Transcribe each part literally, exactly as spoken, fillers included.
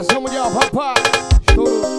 pressão mundial, papai. Estourou.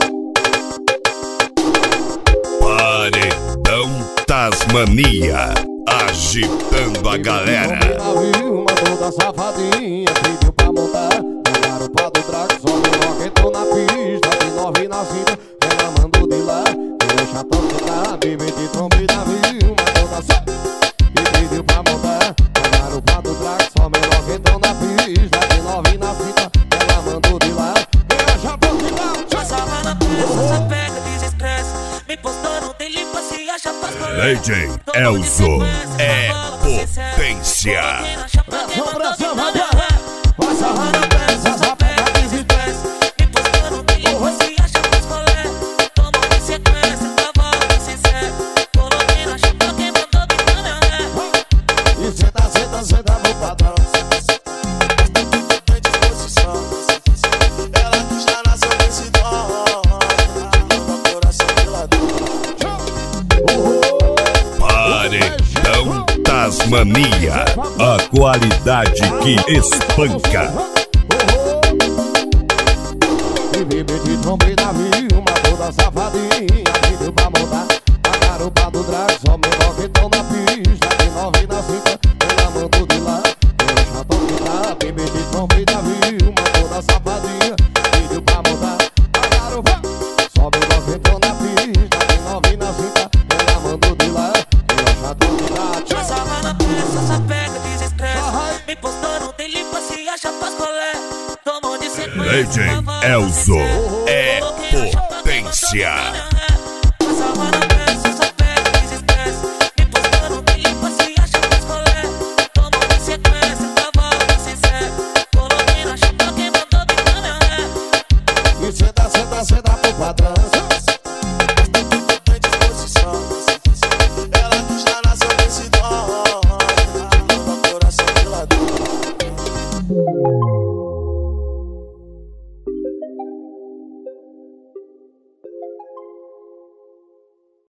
Paredão Tasmania, agitando a galera. Uma toda safadinha, pediu pra montar. Pegaram o pau do Draco, só o rock entrou na pista. De nove na cinta, ela mandou de lá. Queria chatão que tá, bebê de trombeta, viu? Uma toda safadinha, e pediu pra montar. Pegaram o pau do Draco, só o rock entrou na pista. De nove na cinta, ela mandou de lá. Queria chatão que tá. Passava na pressa, só pega, desestresse. Me postou, não tem limpa, se acha faz colher. Lady Elzo é potência. Pressão, pressão, vai, vai. Passa a pressa, só pega, desestresse. Me postou, não tem limpa, se acha faz colher. Tomou em sequência, cavalo sincero. Coloquei na chapa, quem mandou bicar meu ré. E senta, senta, senta pro patrão. Tem disposição. Ela que está na sua decisão. No coração de ladrão. Paredão Tasmania, a qualidade que espanca. E bebê de trombeta, viu? Uma toda safadinha, pediu pra montar. Pagaram o pau do Draco, só menor que tão na pista. De nove na cinta, ela mandou de lá. Eu já tô que tá, bebê de trombeta, viu? Uma toda safadinha, pediu pra montar. Pagaram o pau, só menor que tão na pista. De nove na cinta, ela mandou de lá. Eu já tô que tá. Passava na pressa, só pega, desestresse. Me postou, não tem limpa, se acha faz colher. Tomou de sequência, Lady Elzo é potência. passava na pressa, só pega, desestresse. Me postou, não tem limpa, se acha faz colher. Tomou de sequência, cavalo sincero. Coloquei na chapa, quem mandou bicar meu ré. E senta, senta, senta pro patrão.